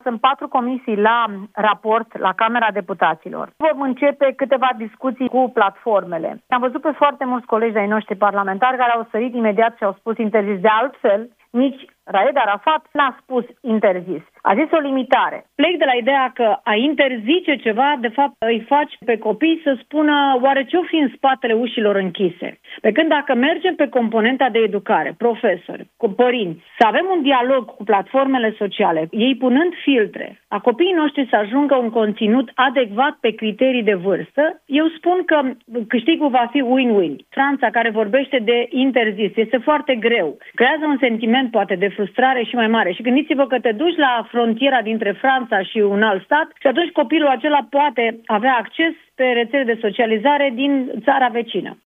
sunt 4 comisii la raport la Camera Deputaților. Vom începe câteva discuții cu platformele. Am văzut pe foarte mulți colegi ai noștri parlamentari care au sărit imediat și au spus interzis. De altfel, nici Raed Arafat n-a spus interzis. A zis o limitare. Plec de la ideea că a interzice ceva, de fapt îi faci pe copii să spună oare ce-o fi în spatele ușilor închise. Pe când dacă mergem pe componenta de educare, profesori, cu părinți, să avem un dialog cu platformele sociale, ei punând filtre, a copiii noștri să ajungă un conținut adecvat pe criterii de vârstă, eu spun că câștigul va fi win-win. Franța, care vorbește de interzis, este foarte greu. Creează un sentiment poate de frustrare și mai mare. Și gândiți-vă că te duci la frontiera dintre Franța și un alt stat și atunci copilul acela poate avea acces pe rețele de socializare din țara vecină.